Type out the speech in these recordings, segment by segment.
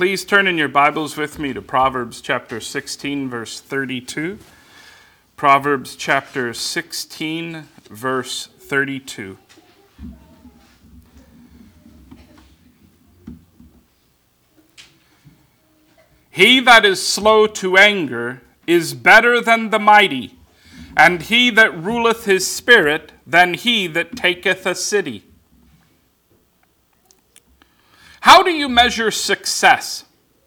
Please turn in your Bibles with me to Proverbs chapter 16, verse 32. Proverbs chapter 16, verse 32. He that is slow to anger is better than the mighty, and he that ruleth his spirit than he that taketh a city. How do you measure success?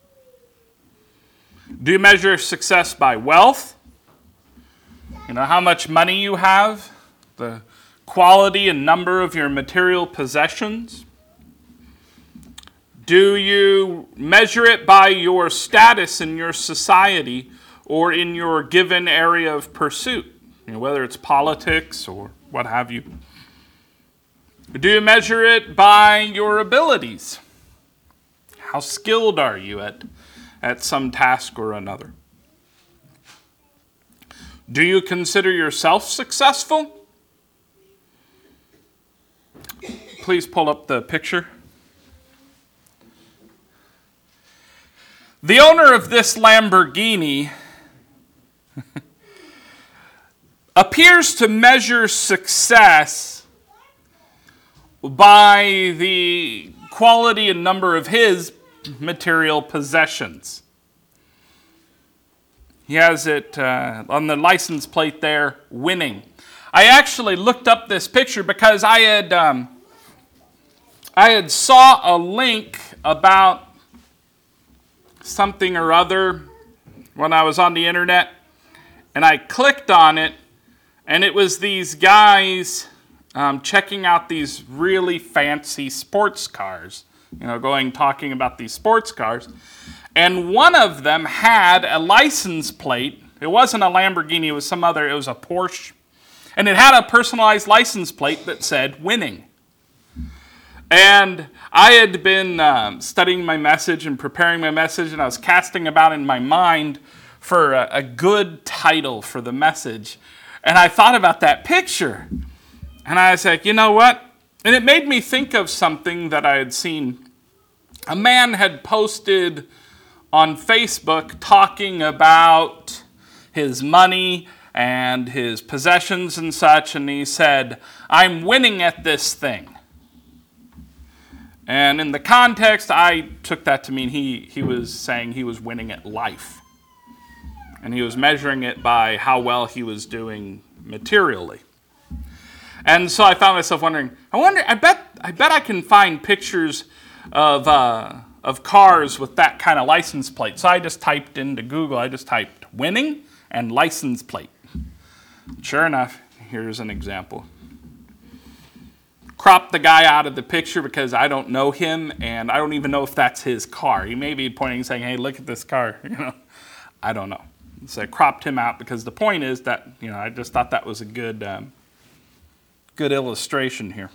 Do you measure success by wealth? You know, how much money you have? The quality and number of your material possessions? Do you measure it by your status in your society or in your given area of pursuit? You know, whether it's politics or what have you. Do you measure it by your abilities? How skilled are you at some task or another? Do you consider yourself successful? Please pull up the picture. The owner of this Lamborghini appears to measure success by the quality and number of his material possessions. He has it on the license plate there, winning. I actually looked up this picture because I had saw a link about something or other when I was on the internet, and I clicked on it, and it was these guys checking out these really fancy sports cars, talking about these sports cars. And one of them had a license plate. It wasn't a Lamborghini, it was a Porsche. And it had a personalized license plate that said winning. And I had been studying my message and preparing my message, and I was casting about in my mind for a good title for the message. And I thought about that picture. And I was like, you know what? And it made me think of something that I had seen. A man had posted on Facebook talking about his money and his possessions and such, and he said, "I'm winning at this thing." And in the context, I took that to mean he was saying he was winning at life. And he was measuring it by how well he was doing materially. And so I found myself wondering, I bet I can find pictures of cars with that kind of license plate. So I just typed into Google, winning and license plate. Sure enough, here's an example. Crop the guy out of the picture because I don't know him, and I don't even know if that's his car. He may be pointing and saying, "Hey, look at this car." I don't know. So I cropped him out because the point is that, I just thought that was a good illustration here.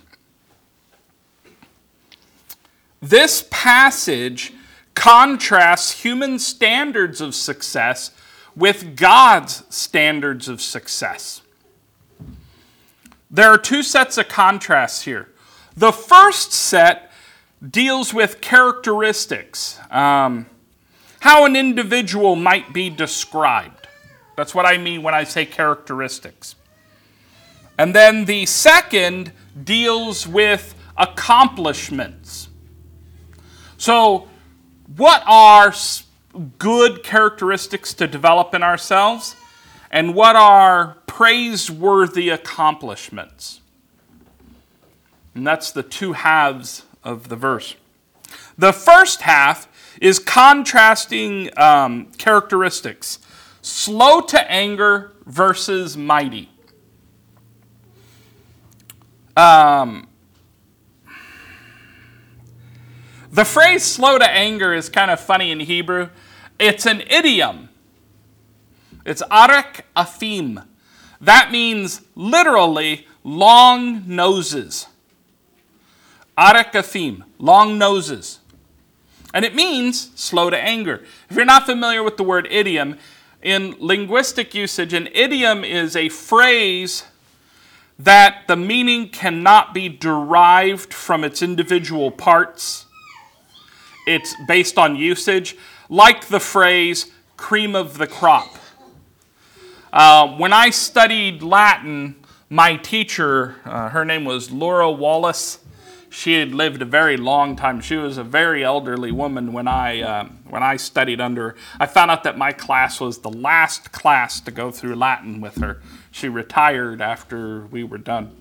This passage contrasts human standards of success with God's standards of success. There are two sets of contrasts here. The first set deals with characteristics, how an individual might be described. That's what I mean when I say characteristics. And then the second deals with accomplishments. So, what are good characteristics to develop in ourselves? And what are praiseworthy accomplishments? And that's the two halves of the verse. The first half is contrasting characteristics. Slow to anger versus mighty. The phrase slow to anger is kind of funny in Hebrew. It's an idiom. It's arek afim. That means literally long noses. Arek afim, long noses. And it means slow to anger. If you're not familiar with the word idiom, in linguistic usage, an idiom is a phrase that the meaning cannot be derived from its individual parts. it's based on usage, like the phrase cream of the crop. When I studied Latin, my teacher, her name was Laura Wallace. She had lived a very long time. She was a very elderly woman when I studied under her. I found out that my class was the last class to go through Latin with her. She retired after we were done.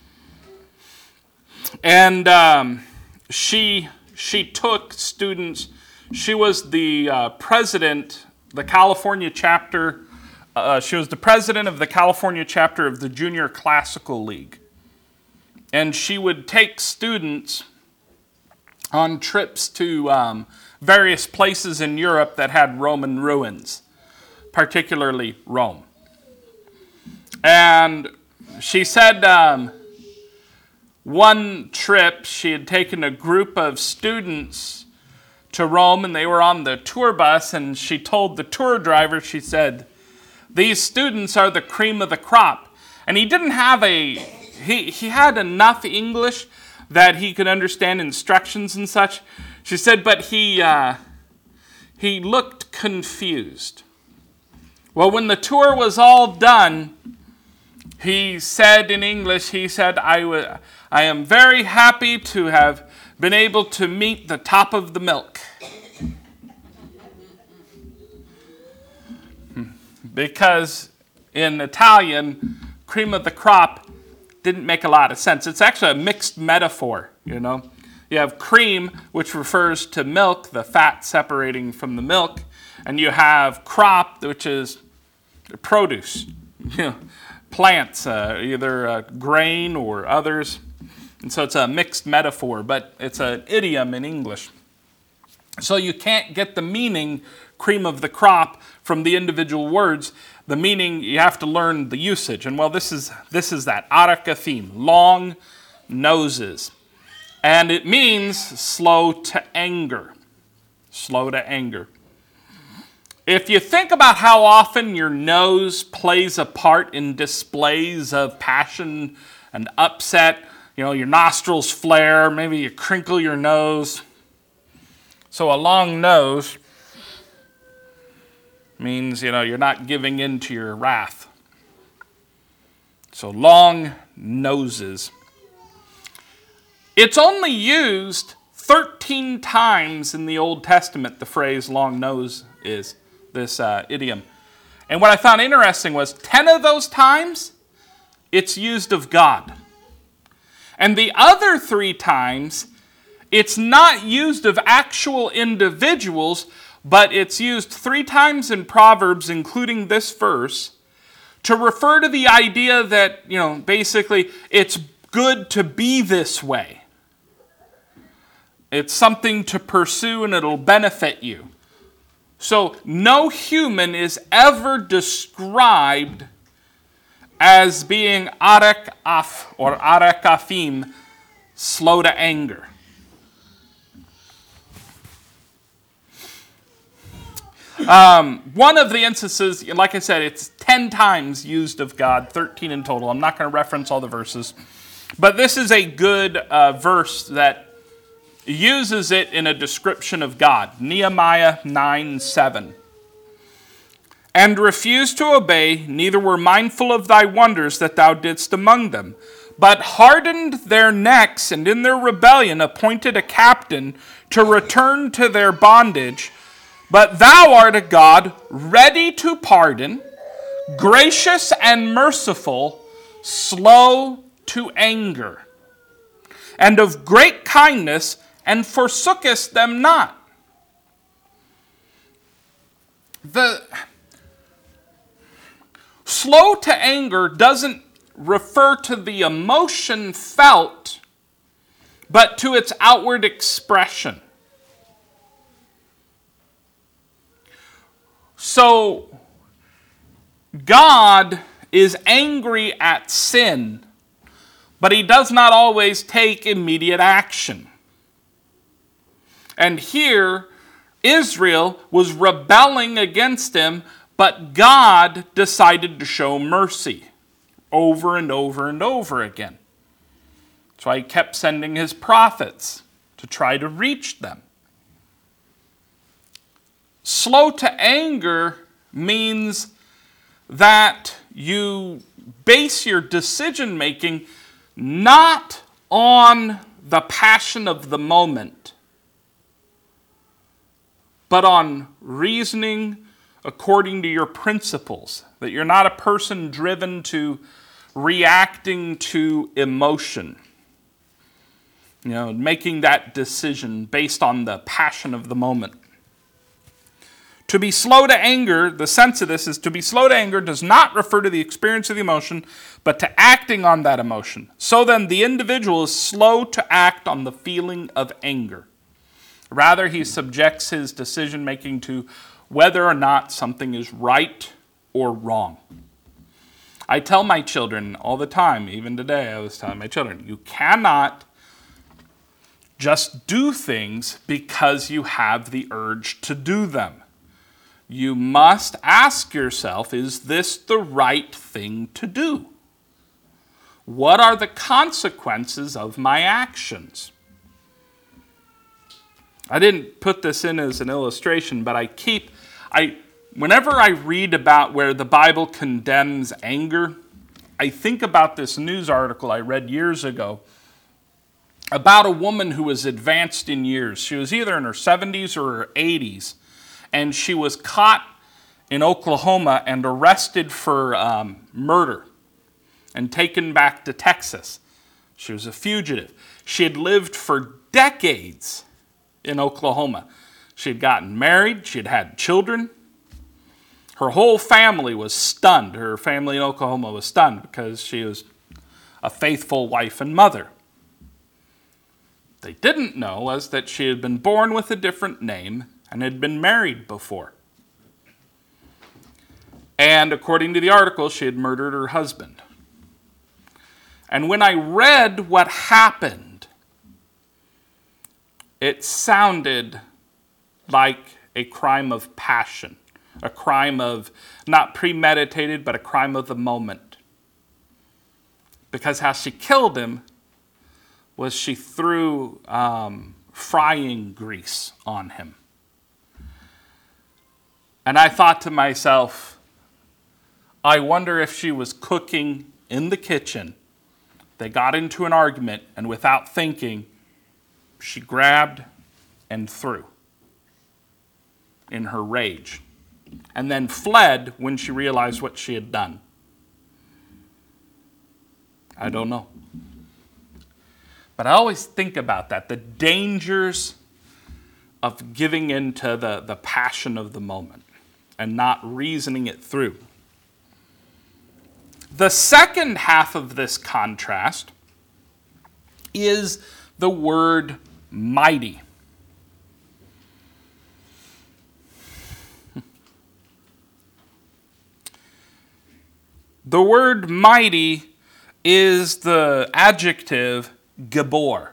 And she took students. She was the president, the California chapter. She was the president of the California chapter of the Junior Classical League. And she would take students on trips to various places in Europe that had Roman ruins, particularly Rome. And she said one trip she had taken a group of students to Rome, and they were on the tour bus, and she told the tour driver, she said, "These students are the cream of the crop." And he didn't have he had enough English that he could understand instructions and such. She said, but he looked confused. Well, when the tour was all done, he said in English, he said, I am very happy to have been able to meet the top of the milk. Because in Italian, cream of the crop didn't make a lot of sense. It's actually a mixed metaphor, you know. You have cream, which refers to milk, the fat separating from the milk, and you have crop, which is produce, you know, plants, either grain or others. And so it's a mixed metaphor, but it's an idiom in English. So you can't get the meaning, cream of the crop, from the individual words. The meaning, you have to learn the usage. And well, this is that, arakathim, long noses. And it means slow to anger. Slow to anger. If you think about how often your nose plays a part in displays of passion and upset, you know, your nostrils flare, maybe you crinkle your nose. So a long nose means, you know, you're not giving in to your wrath. So long noses. It's only used 13 times in the Old Testament, the phrase long nose is, this idiom. And what I found interesting was 10 of those times, it's used of God. And the other 3 times, it's not used of actual individuals, but it's used 3 times in Proverbs, including this verse, to refer to the idea that, you know, basically it's good to be this way. It's something to pursue and it'll benefit you. So no human is ever described as being arekaf or arekafim, slow to anger. One of the instances, like I said, it's 10 times used of God, 13 in total. I'm not going to reference all the verses. But this is a good verse that uses it in a description of God. Nehemiah 9:7. And refused to obey, neither were mindful of thy wonders that thou didst among them, but hardened their necks, and in their rebellion appointed a captain to return to their bondage. But thou art a God ready to pardon, gracious and merciful, slow to anger, and of great kindness, and forsookest them not. The slow to anger doesn't refer to the emotion felt, but to its outward expression. So, God is angry at sin, but he does not always take immediate action. And here, Israel was rebelling against him, but God decided to show mercy over and over and over again. That's why he kept sending his prophets to try to reach them. slow to anger means that you base your decision making not on the passion of the moment, but on reasoning according to your principles. That you're not a person driven to reacting to emotion. Making that decision based on the passion of the moment. To be slow to anger, the sense of this is to be slow to anger does not refer to the experience of the emotion, but to acting on that emotion. So then the individual is slow to act on the feeling of anger. Rather, he subjects his decision making to whether or not something is right or wrong. I tell my children all the time, even today I was telling my children, you cannot just do things because you have the urge to do them. You must ask yourself, is this the right thing to do? What are the consequences of my actions? I didn't put this in as an illustration, but whenever I read about where the Bible condemns anger, I think about this news article I read years ago about a woman who was advanced in years. She was either in her 70s or her 80s. And she was caught in Oklahoma and arrested for murder and taken back to Texas. She was a fugitive. She had lived for decades in Oklahoma. She had gotten married. She had had children. Her whole family was stunned. Her family in Oklahoma was stunned because she was a faithful wife and mother. They didn't know was that she had been born with a different name and had been married before. And according to the article, she had murdered her husband. And when I read what happened, it sounded like a crime of passion, a crime of not premeditated, but a crime of the moment. Because how she killed him was she threw frying grease on him. And I thought to myself, I wonder if she was cooking in the kitchen. They got into an argument, and without thinking, she grabbed and threw in her rage, and then fled when she realized what she had done. I don't know. But I always think about that, the dangers of giving into the passion of the moment and not reasoning it through. The second half of this contrast is the word mighty. The word mighty is the adjective gibor.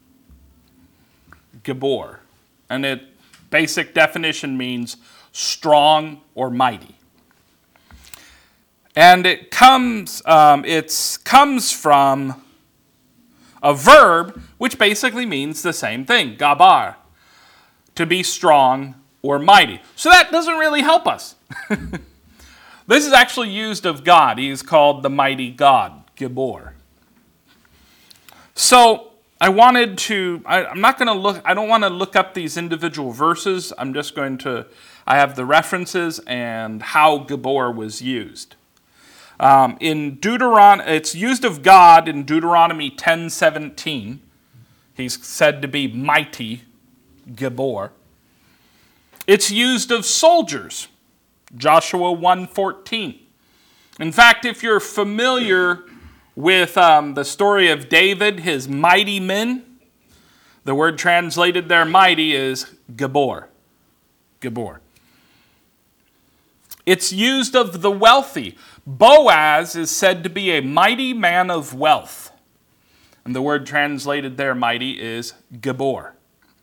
Gibor. And its basic definition means strong or mighty. And it comes from a verb which basically means the same thing, gabar, to be strong or mighty. So that doesn't really help us. This is actually used of God. He is called the mighty God, Gibor. So I don't want to look up these individual verses. I have the references and how Gibor was used. It's used of God in Deuteronomy 10:17. He's said to be mighty, Gibor. It's used of soldiers, Joshua 1:14. In fact, if you're familiar with the story of David, his mighty men, the word translated there mighty is Gibor. Gibor. It's used of the wealthy. Boaz is said to be a mighty man of wealth. And the word translated there mighty is Gibor.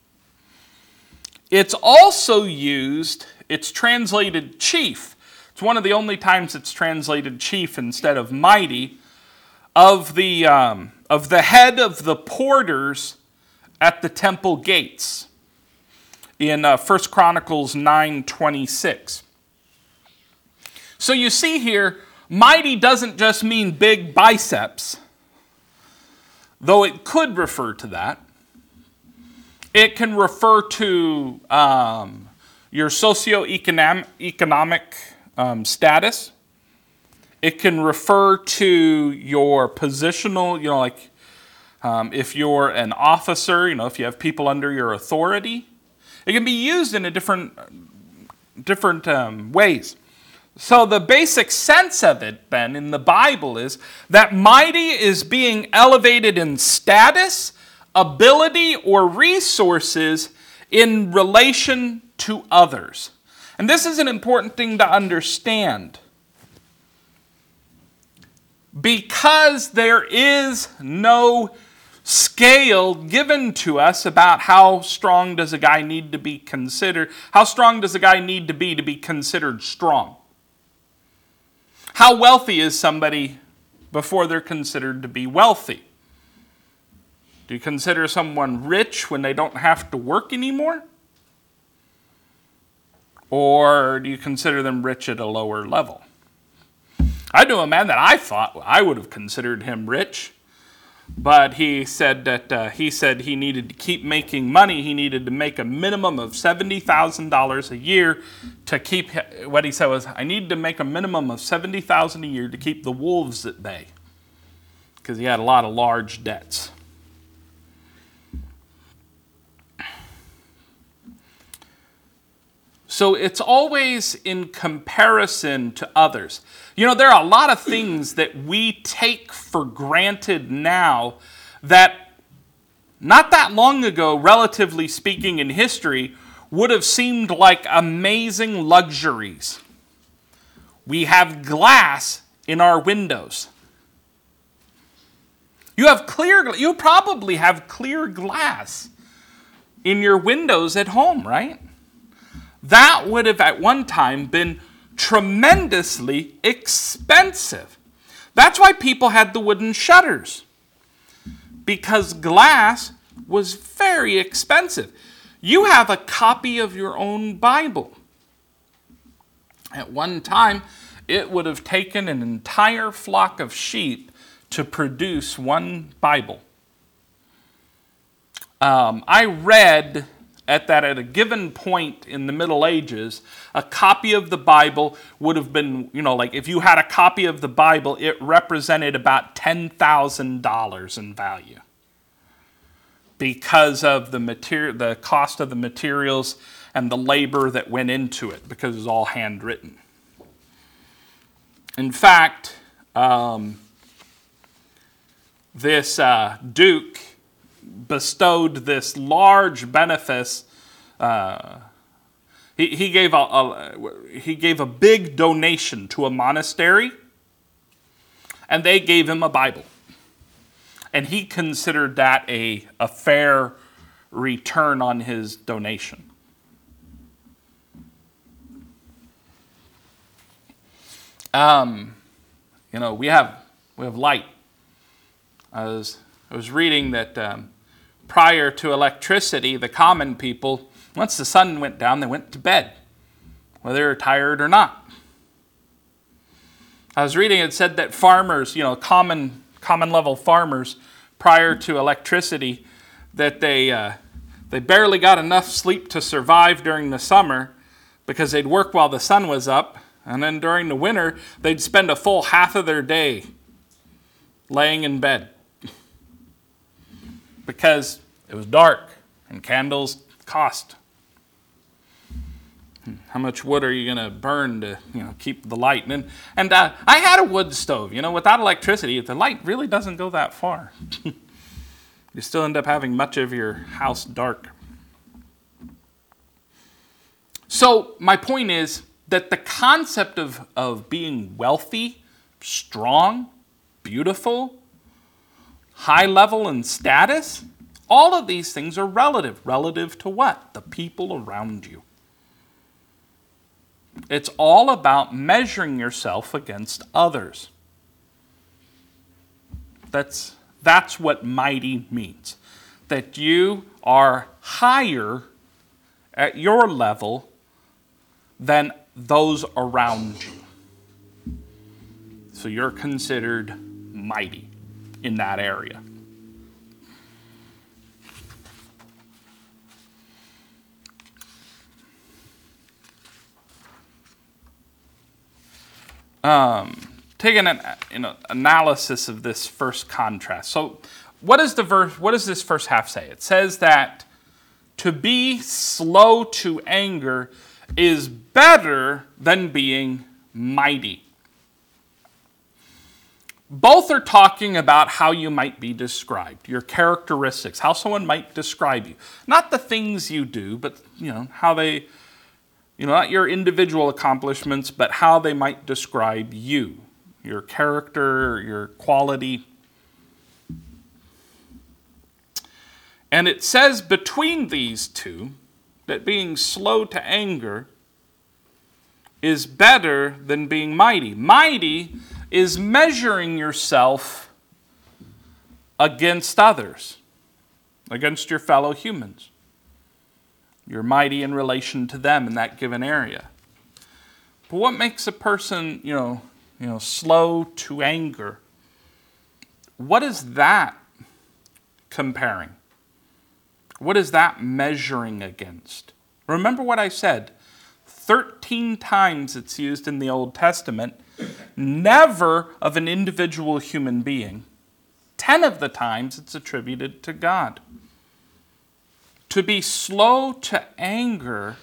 It's also used, it's translated chief. It's one of the only times it's translated chief instead of mighty, of the head of the porters at the temple gates. in 1 Chronicles 9:26. So you see here, mighty doesn't just mean big biceps, though it could refer to that. It can refer to your socioeconomic status. It can refer to your positional, like if you're an officer, if you have people under your authority. It can be used in a different ways. So the basic sense of it, then, in the Bible is that mighty is being elevated in status, ability, or resources in relation to others. And this is an important thing to understand. Because there is no scale given to us about how strong does a guy need to be considered, how strong does a guy need to be considered strong? How wealthy is somebody before they're considered to be wealthy? Do you consider someone rich when they don't have to work anymore? Or do you consider them rich at a lower level? I knew a man that I thought I would have considered him rich, but he said that he needed to keep making money. He needed to make a minimum of $70,000 a year to keep. What he said was, "I need to make a minimum of $70,000 a year to keep the wolves at bay," because he had a lot of large debts. So it's always in comparison to others. There are a lot of things that we take for granted now that not that long ago, relatively speaking in history, would have seemed like amazing luxuries. We have glass in our windows. You probably have clear glass in your windows at home, right? That would have at one time been tremendously expensive. That's why people had the wooden shutters, because glass was very expensive. You have a copy of your own Bible. At one time, it would have taken an entire flock of sheep to produce one Bible. I read at a given point in the Middle Ages, a copy of the Bible would have been, like if you had a copy of the Bible, it represented about $10,000 in value because of the cost of the materials and the labor that went into it, because it was all handwritten. In fact, this Duke bestowed this large benefice. He gave a big donation to a monastery, and they gave him a Bible, and he considered that a fair return on his donation. We have light. I was reading that prior to electricity, the common people, once the sun went down, they went to bed, whether they were tired or not. I was reading, it said that farmers, common level farmers, prior to electricity, that they barely got enough sleep to survive during the summer because they'd work while the sun was up, and then during the winter, they'd spend a full half of their day laying in bed, because it was dark and candles cost. How much wood are you going to burn to keep the light? And I had a wood stove. Without electricity, the light really doesn't go that far. You still end up having much of your house dark. So my point is that the concept of being wealthy, strong, beautiful, high level in status, all of these things are relative. Relative to what? The people around you. It's all about measuring yourself against others. That's what mighty means. That you are higher at your level than those around you. So you're considered mighty in that area. Taking an analysis of this first contrast. So what does this first half say? It says that to be slow to anger is better than being mighty. Both are talking about how you might be described, your characteristics, how someone might describe you. Not the things you do, but how they, not your individual accomplishments, but how they might describe you, your character, your quality. And it says between these two that being slow to anger is better than being mighty. Mighty is measuring yourself against others, against your fellow humans. You're mighty in relation to them in that given area. But what makes a person, slow to anger? What is that comparing? What is that measuring against? Remember what I said. 13 times it's used in the Old Testament, never of an individual human being. 10 of the times it's attributed to God. To be slow to anger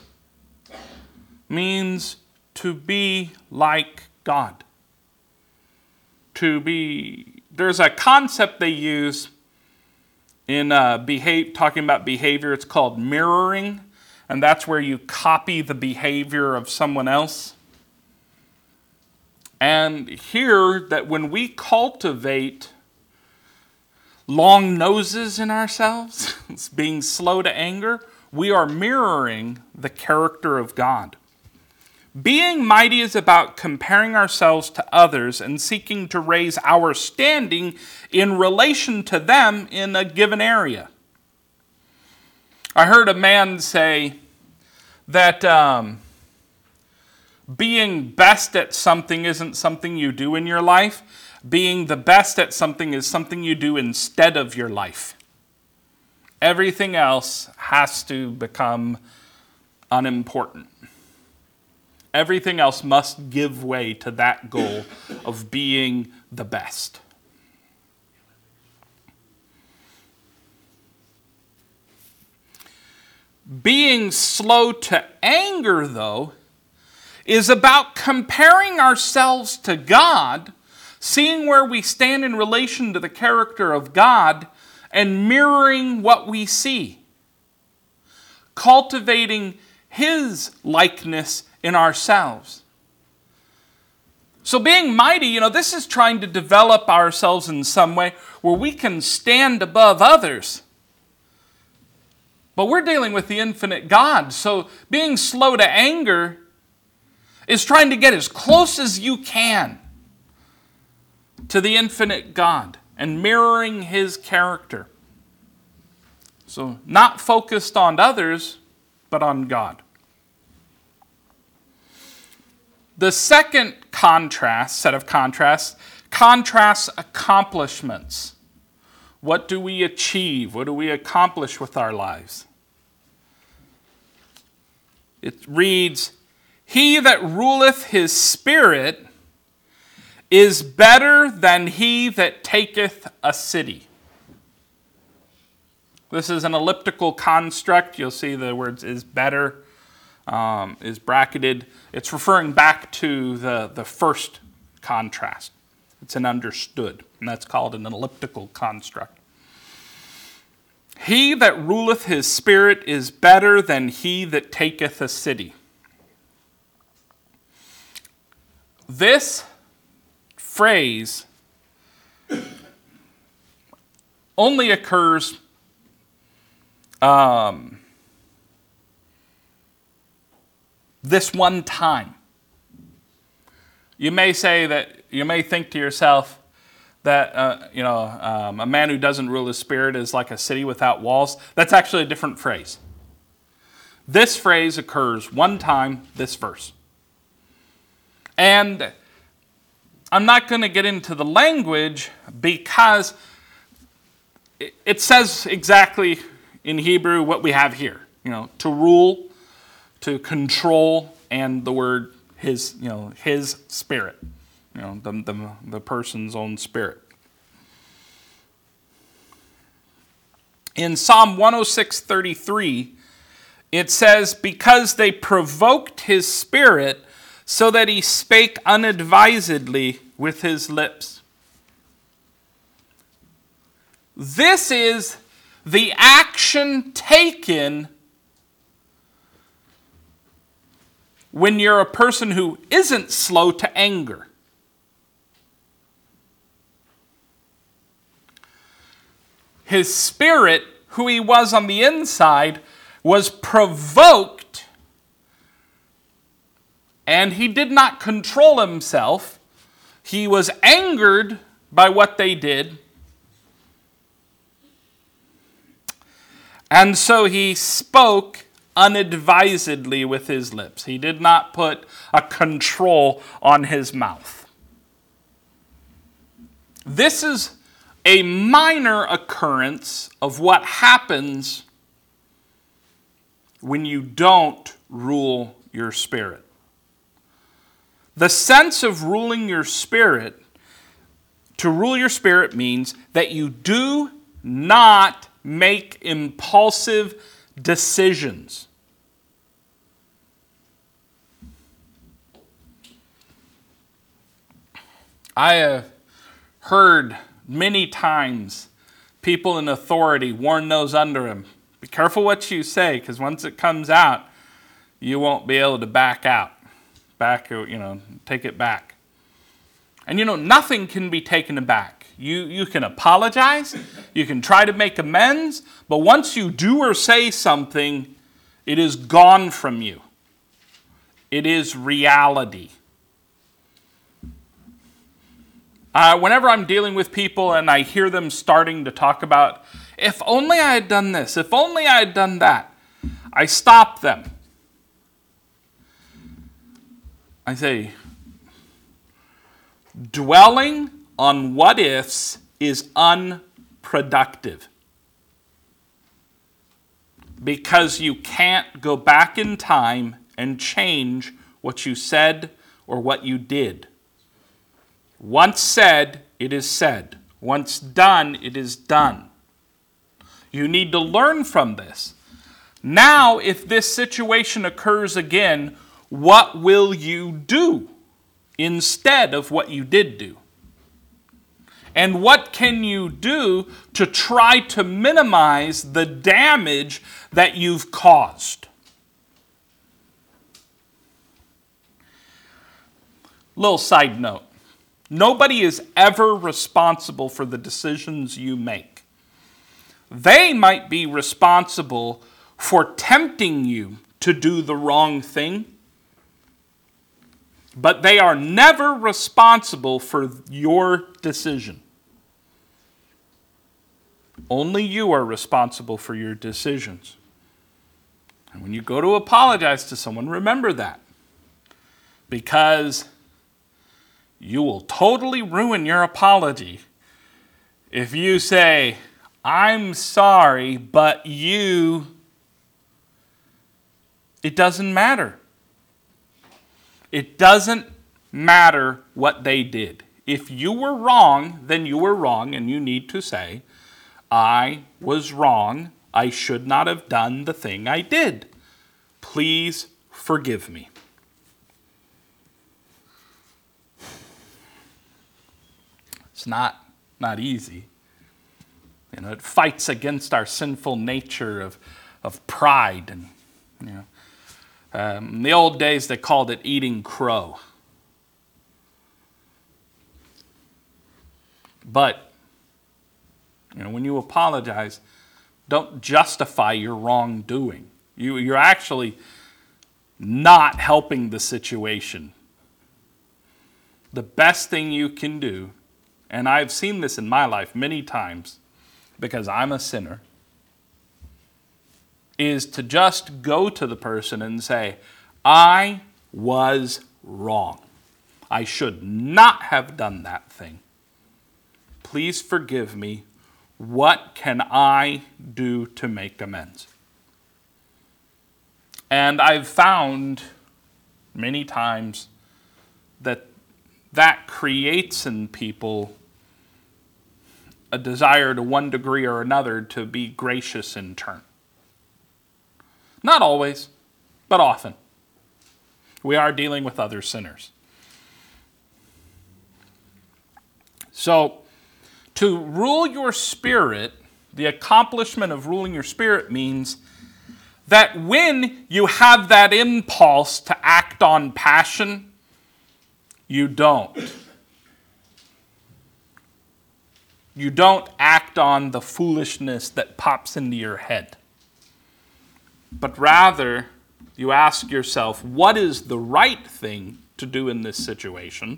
means to be like God. There's a concept they use in talking about behavior. It's called mirroring, and that's where you copy the behavior of someone else. And here, that when we cultivate long noses in ourselves, being slow to anger, we are mirroring the character of God. Being mighty is about comparing ourselves to others and seeking to raise our standing in relation to them in a given area. I heard a man say that being best at something isn't something you do in your life. Being the best at something is something you do instead of your life. Everything else has to become unimportant. Everything else must give way to that goal of being the best. Being slow to anger, though, is about comparing ourselves to God, seeing where we stand in relation to the character of God, and mirroring what we see. Cultivating His likeness in ourselves. So being mighty, this is trying to develop ourselves in some way where we can stand above others. But we're dealing with the infinite God. So being slow to anger is trying to get as close as you can to the infinite God and mirroring His character. So not focused on others, but on God. The second set of contrasts accomplishments. What do we achieve? What do we accomplish with our lives? It reads, "He that ruleth his spirit is better than he that taketh a city." This is an elliptical construct. You'll see the words "is better" is bracketed. It's referring back to the first contrast. It's an understood, and that's called an elliptical construct. He that ruleth his spirit is better than he that taketh a city. This phrase only occurs this one time. You may think to yourself that a man who doesn't rule his spirit is like a city without walls. That's actually a different phrase. This phrase occurs one time, this verse. And I'm not going to get into the language because it says exactly in Hebrew what we have here. To rule, to control, and the word his spirit. The person's own spirit. In Psalm 106:33, it says, because they provoked his spirit so that he spake unadvisedly with his lips. This is the action taken when you're a person who isn't slow to anger. His spirit, who he was on the inside, was provoked, and he did not control himself. He was angered by what they did, and so he spoke unadvisedly with his lips. He did not put a control on his mouth. This is a minor occurrence of what happens when you don't rule your spirit. The sense of ruling your spirit, to rule your spirit means that you do not make impulsive decisions. I have heard many times people in authority warn those under him, be careful what you say, because once it comes out, you won't be able to back out. Take it back. And nothing can be taken back. You can apologize, you can try to make amends, but once you do or say something, it is gone from you. It is reality. Whenever I'm dealing with people and I hear them starting to talk about, if only I had done this, if only I had done that, I stop them. I say, dwelling on what ifs is unproductive. Because you can't go back in time and change what you said or what you did. Once said, it is said. Once done, it is done. You need to learn from this. Now, if this situation occurs again, what will you do instead of what you did do? And what can you do to try to minimize the damage that you've caused? Little side note. Nobody is ever responsible for the decisions you make. They might be responsible for tempting you to do the wrong thing, but they are never responsible for your decision. Only you are responsible for your decisions. And when you go to apologize to someone, remember that. Because you will totally ruin your apology if you say, I'm sorry, but you... It doesn't matter. It doesn't matter what they did. If you were wrong, then you were wrong, and you need to say, I was wrong. I should not have done the thing I did. Please forgive me. It's not easy. It fights against our sinful nature of pride. And in the old days, they called it eating crow. But when you apologize, don't justify your wrongdoing. You're actually not helping the situation. The best thing you can do, and I've seen this in my life many times because I'm a sinner, is to just go to the person and say, I was wrong. I should not have done that thing. Please forgive me. What can I do to make amends? And I've found many times that creates in people a desire to one degree or another to be gracious in turn. Not always, but often. We are dealing with other sinners. So, to rule your spirit, the accomplishment of ruling your spirit means that when you have that impulse to act on passion, you don't. You don't act on the foolishness that pops into your head. But rather, you ask yourself, what is the right thing to do in this situation?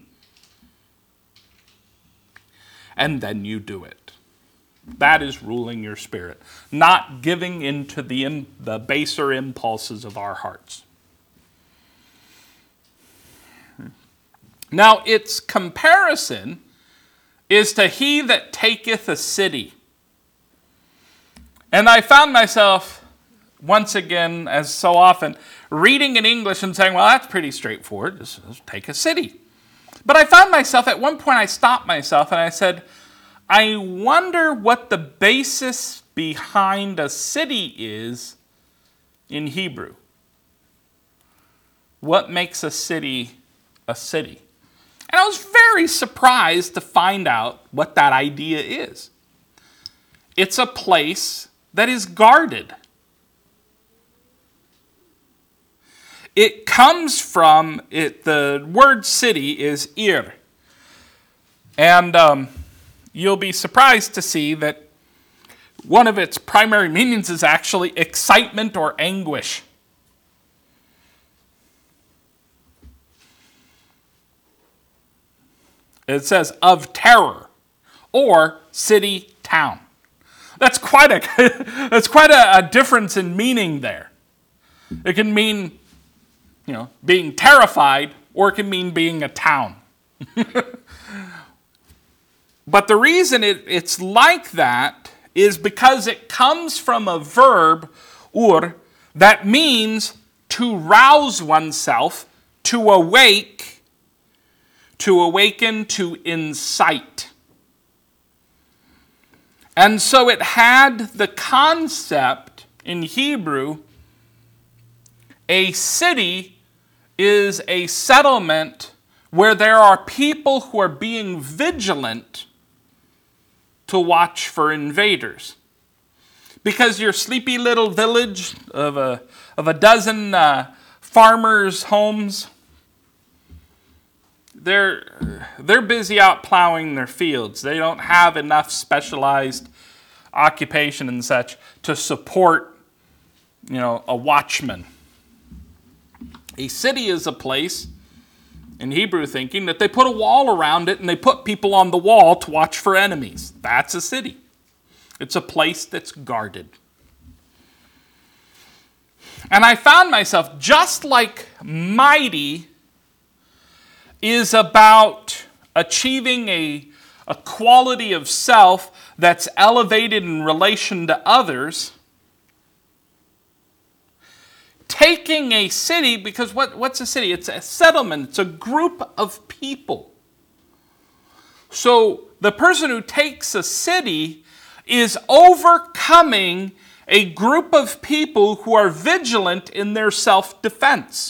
And then you do it. That is ruling your spirit, not giving into the baser impulses of our hearts. Now, its comparison is to he that taketh a city. And I found myself, once again, as so often, reading in English and saying, well, that's pretty straightforward. Just take a city. But I found myself, at one point I stopped myself and I said, I wonder what the basis behind a city is in Hebrew. What makes a city a city? And I was very surprised to find out what that idea is. It's a place that is guarded. It comes from, the word city is ir. And you'll be surprised to see that one of its primary meanings is actually excitement or anguish. It says of terror or city town. That's quite a difference in meaning there. It can mean, being terrified, or it can mean being a town. But the reason it's like that is because it comes from a verb, ur, that means to rouse oneself, to awake, to awaken, to incite. And so it had the concept in Hebrew, a city is a settlement where there are people who are being vigilant to watch for invaders. Because your sleepy little village of a dozen farmers' homes, they're busy out plowing their fields. They don't have enough specialized occupation and such to support, a watchman. A city is a place, in Hebrew thinking, that they put a wall around it and they put people on the wall to watch for enemies. That's a city. It's a place that's guarded. And I found myself, just like mighty is about achieving a quality of self that's elevated in relation to others, taking a city, because what's a city? It's a settlement. It's a group of people. So the person who takes a city is overcoming a group of people who are vigilant in their self-defense.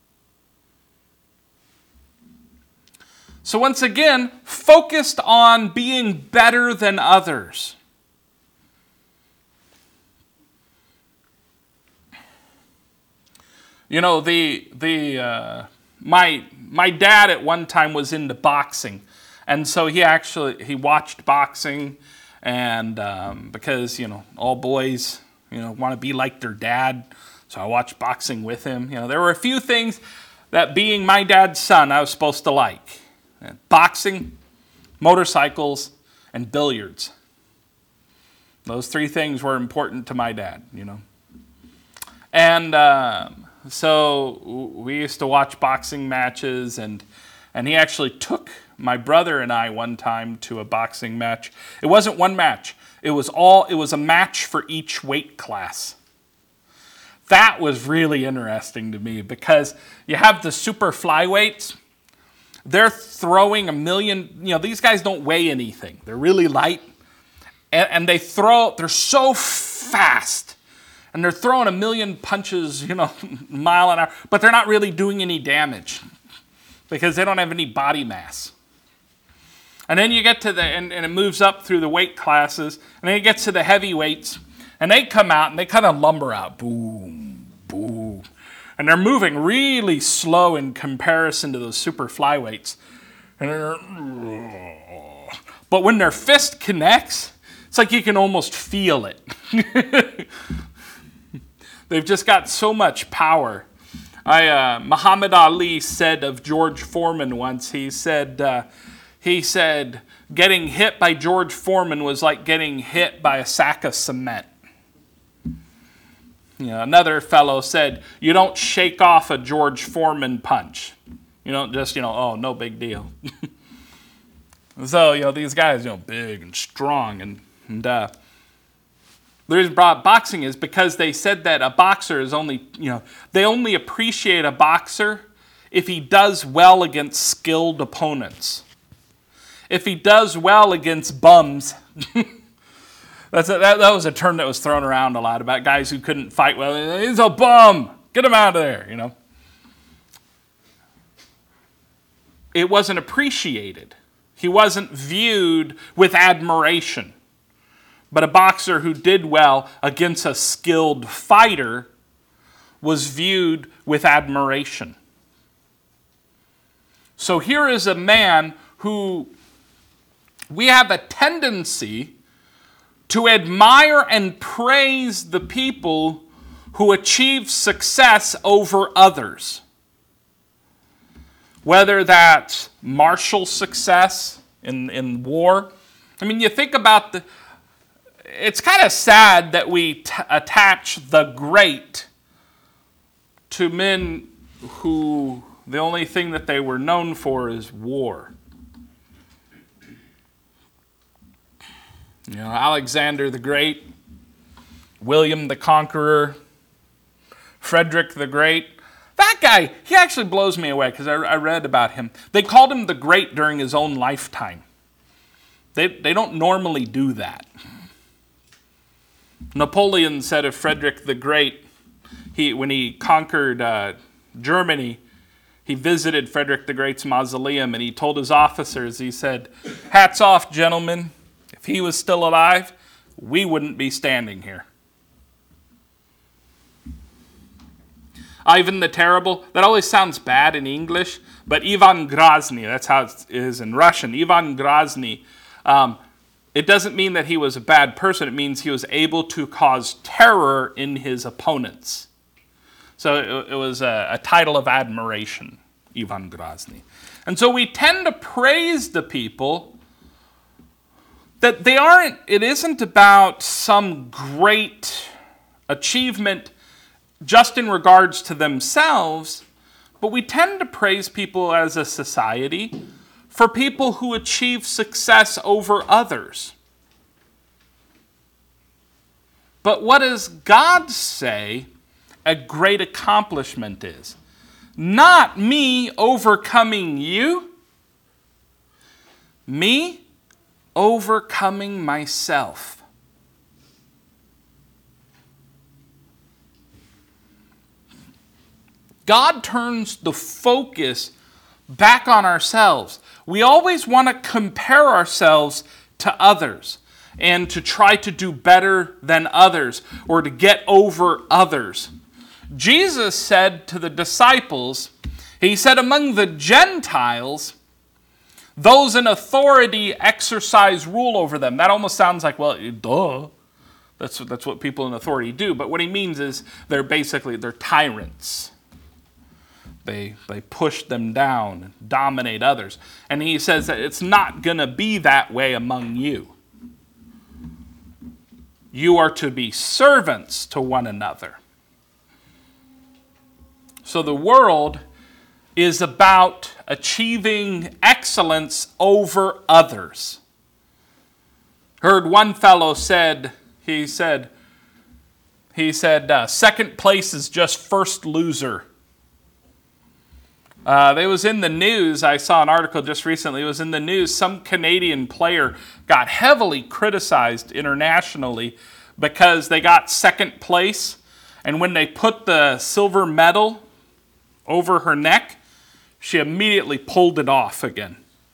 So once again, focused on being better than others. My dad at one time was into boxing, and so he watched boxing, and because all boys want to be like their dad, so I watched boxing with him. There were a few things that, being my dad's son, I was supposed to like: boxing, motorcycles, and billiards. Those three things were important to my dad. And so we used to watch boxing matches, and he actually took my brother and I one time to a boxing match. It wasn't one match. It was a match for each weight class. That was really interesting to me because you have the super flyweights. They're throwing 1 million, these guys don't weigh anything. They're really light. And they're so fast. And they're throwing 1 million punches, mile an hour. But they're not really doing any damage because they don't have any body mass. And then you get to and it moves up through the weight classes. And then it gets to the heavyweights. And they come out and they kind of lumber out. Boom, boom. And they're moving really slow in comparison to those super flyweights. But when their fist connects, it's like you can almost feel it. They've just got so much power. Muhammad Ali said of George Foreman once, he said, getting hit by George Foreman was like getting hit by a sack of cement. Another fellow said, you don't shake off a George Foreman punch. You don't just, oh, no big deal. So, these guys, big and strong. And the reason boxing is because they said that a boxer is only, they only appreciate a boxer if he does well against skilled opponents. If he does well against bums, that was a term that was thrown around a lot about guys who couldn't fight well. He's a bum. Get him out of there, It wasn't appreciated. He wasn't viewed with admiration. But a boxer who did well against a skilled fighter was viewed with admiration. So here is a man who we have a tendency to admire and praise the people who achieve success over others. Whether that's martial success in war. I mean, you think about it's kind of sad that we attach the great to men who the only thing that they were known for is war. Alexander the Great, William the Conqueror, Frederick the Great. That guy, he actually blows me away because I read about him. They called him the Great during his own lifetime. They don't normally do that. Napoleon said of Frederick the Great, when he conquered Germany, he visited Frederick the Great's mausoleum and he told his officers, he said, "Hats off, gentlemen. If he was still alive, we wouldn't be standing here." Ivan the Terrible, that always sounds bad in English, but Ivan Grozny, that's how it is in Russian. Ivan Grozny, it doesn't mean that he was a bad person. It means he was able to cause terror in his opponents. So it was a title of admiration, Ivan Grozny. And so we tend to praise the people that it isn't about some great achievement just in regards to themselves, but we tend to praise people as a society for people who achieve success over others. But what does God say a great accomplishment is? Not me overcoming you, me overcoming myself. God turns the focus back on ourselves. We always want to compare ourselves to others and to try to do better than others or to get over others. Jesus said to the disciples, he said, among the Gentiles, those in authority exercise rule over them. That almost sounds like, well, duh. That's what people in authority do. But what he means is they're tyrants. They push them down, dominate others. And he says that it's not going to be that way among you. You are to be servants to one another. So the world is about achieving excellence over others. Heard one fellow said, he said, second place is just first loser. It was in the news. I saw an article just recently. It was in the news. Some Canadian player got heavily criticized internationally because they got second place. And when they put the silver medal over her neck, she immediately pulled it off again.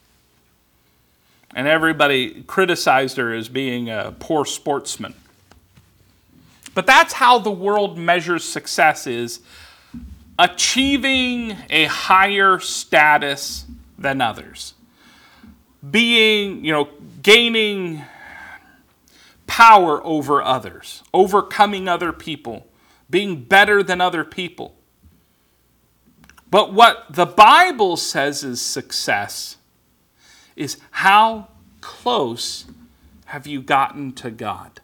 And everybody criticized her as being a poor sportsman. But that's how the world measures success, is achieving a higher status than others. Gaining power over others, overcoming other people, being better than other people. But what the Bible says is success is how close have you gotten to God?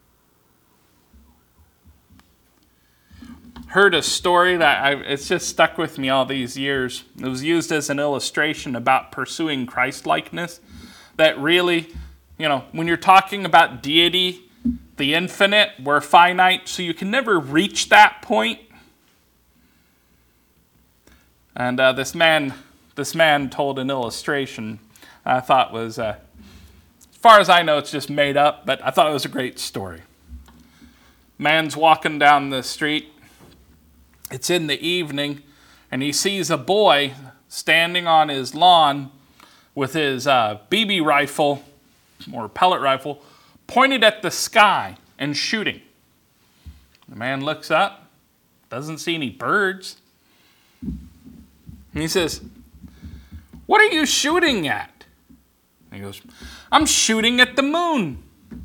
Heard a story that it's just stuck with me all these years. It was used as an illustration about pursuing Christ-likeness. That really, when you're talking about deity, the infinite, we're finite, so you can never reach that point. And this man told an illustration I thought was, as far as I know, it's just made up, but I thought it was a great story. Man's walking down the street. It's in the evening, and he sees a boy standing on his lawn with his BB rifle, or pellet rifle, pointed at the sky and shooting. The man looks up, doesn't see any birds. And he says, "What are you shooting at?" And he goes, "I'm shooting at the moon."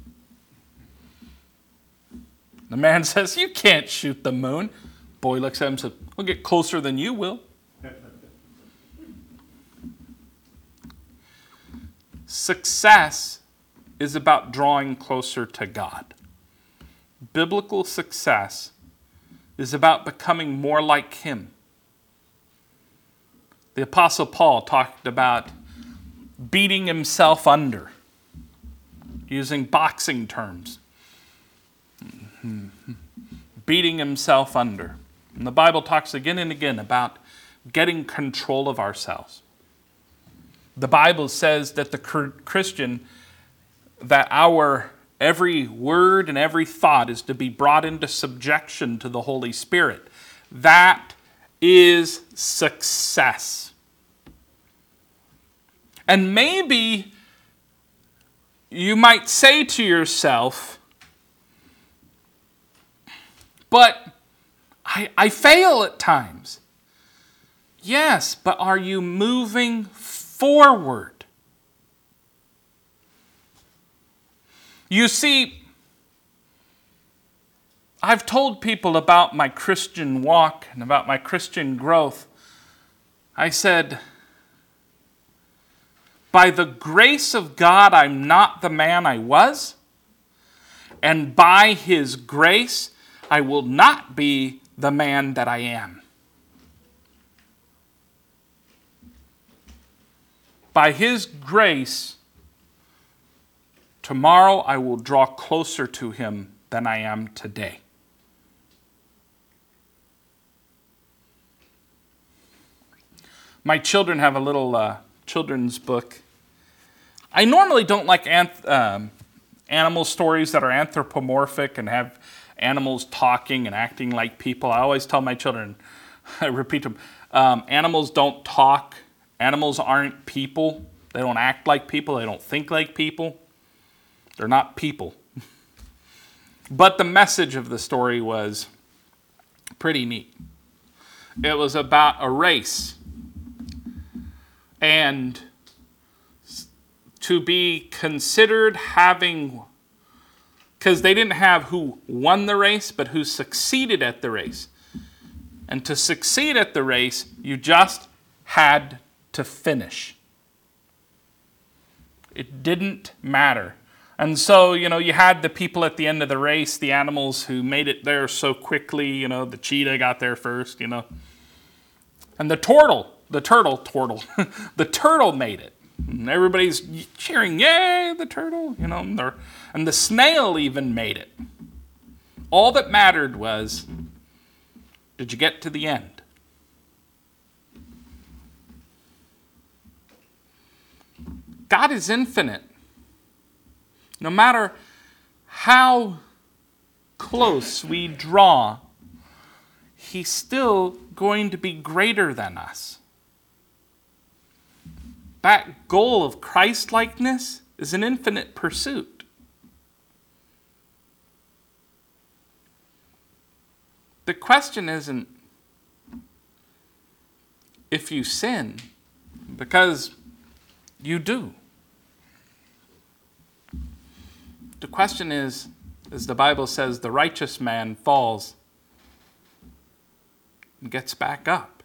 The man says, "You can't shoot the moon." Boy looks at him and says, "I'll get closer than you will." Success is about drawing closer to God. Biblical success is about becoming more like Him. The Apostle Paul talked about beating himself under, using boxing terms. Beating himself under. And the Bible talks again and again about getting control of ourselves. The Bible says that the Christian, that our every word and every thought is to be brought into subjection to the Holy Spirit. That is success. And maybe you might say to yourself, "But I fail at times." Yes, but are you moving forward? You see, I've told people about my Christian walk and about my Christian growth. I said, by the grace of God, I'm not the man I was, and by His grace, I will not be the man that I am. By His grace, tomorrow I will draw closer to Him than I am today. My children have a little children's book. I normally don't like animal stories that are anthropomorphic and have animals talking and acting like people. I always tell my children, I repeat to them, animals don't talk. Animals aren't people. They don't act like people. They don't think like people. They're not people. But the message of the story was pretty neat. It was about a race. And to be considered having, because they didn't have who won the race, but who succeeded at the race. And to succeed at the race, you just had to finish. It didn't matter. And so, you had the people at the end of the race, the animals who made it there so quickly, the cheetah got there first, And the turtle made it. And everybody's cheering, yay, the turtle, and the snail even made it. All that mattered was, did you get to the end? God is infinite. No matter how close we draw, He's still going to be greater than us. That goal of Christ-likeness is an infinite pursuit. The question isn't if you sin, because you do. The question is, as the Bible says, the righteous man falls and gets back up.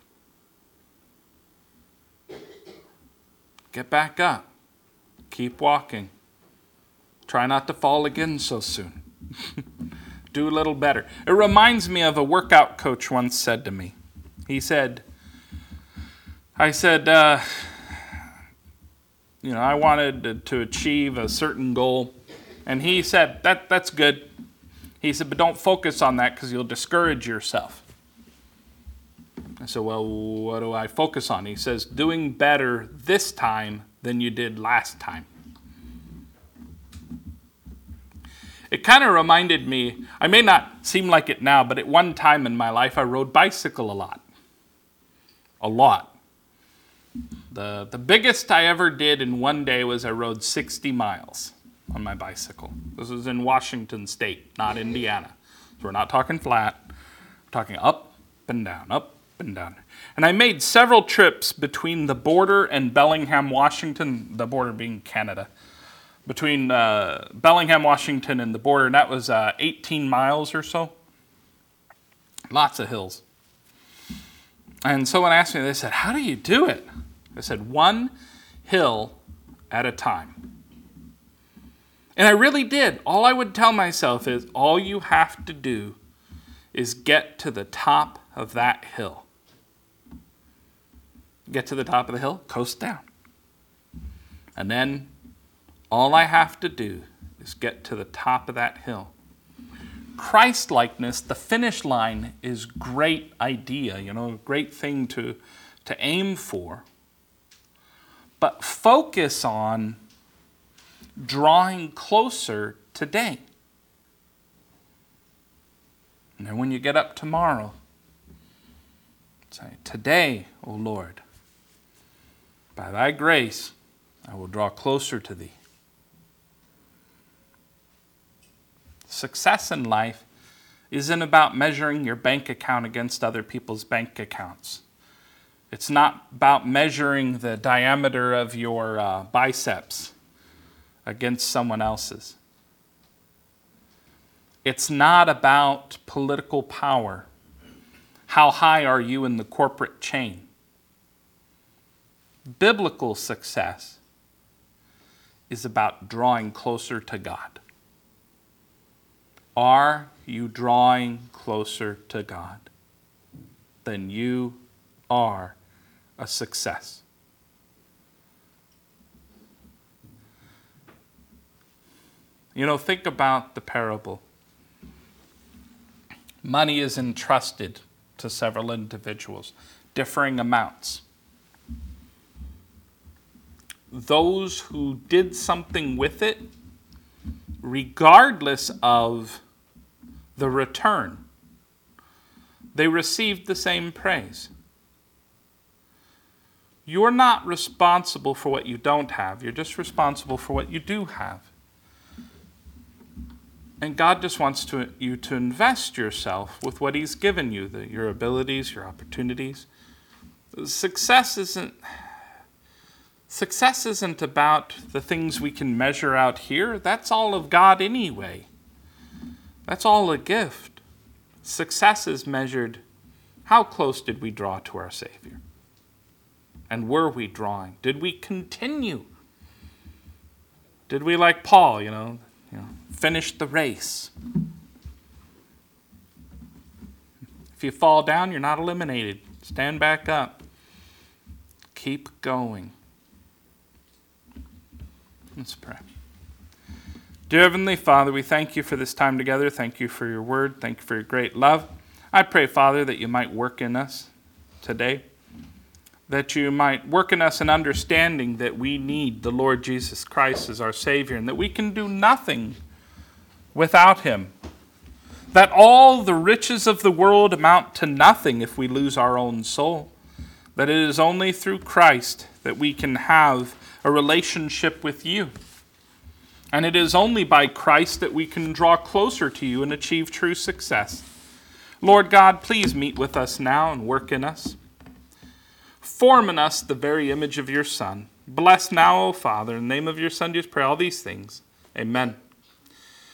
Get back up. Keep walking. Try not to fall again so soon. Do a little better. It reminds me of a workout coach once said to me. He said, I wanted to achieve a certain goal. And he said, that's good. He said, but don't focus on that because you'll discourage yourself. I said, well, what do I focus on? He says, doing better this time than you did last time. It kind of reminded me, I may not seem like it now, but at one time in my life, I rode bicycle a lot. A lot. The biggest I ever did in one day was I rode 60 miles on my bicycle. This was in Washington State, not Indiana. So we're not talking flat. We're talking up and down, up and down. And I made several trips between the border and Bellingham, Washington, the border being Canada. Between Bellingham, Washington and the border, and that was 18 miles or so. Lots of hills. And someone asked me, they said, how do you do it? I said, one hill at a time. And I really did. All I would tell myself is, all you have to do is get to the top of that hill. Get to the top of the hill, coast down. And then all I have to do is get to the top of that hill. Christ-likeness, the finish line, is great idea, a great thing to aim for. But focus on drawing closer today. And then when you get up tomorrow, say, today, O Lord, by thy grace, I will draw closer to thee. Success in life isn't about measuring your bank account against other people's bank accounts. It's not about measuring the diameter of your biceps against someone else's. It's not about political power. How high are you in the corporate chain? Biblical success is about drawing closer to God. Are you drawing closer to God? Then you are a success. Think about the parable. Money is entrusted to several individuals, differing amounts. Those who did something with it, regardless of the return, they received the same praise. You're not responsible for what you don't have. You're just responsible for what you do have. And God just wants you to invest yourself with what He's given you, your abilities, your opportunities. Success isn't about the things we can measure out here. That's all of God anyway. That's all a gift. Success is measured, how close did we draw to our Savior? And were we drawing? Did we continue? Did we, like Paul, finish the race? If you fall down, you're not eliminated. Stand back up. keep going. Let's pray. Dear Heavenly Father, we thank you for this time together. Thank you for your word. Thank you for your great love. I pray, Father, that you might work in us today, that you might work in us an understanding that we need the Lord Jesus Christ as our Savior, and that we can do nothing without him, that all the riches of the world amount to nothing if we lose our own soul, that it is only through Christ that we can have a relationship with you. And it is only by Christ that we can draw closer to you and achieve true success. Lord God, please meet with us now and work in us. Form in us the very image of your Son. Bless now, O Father, in the name of your Son, just pray all these things. Amen.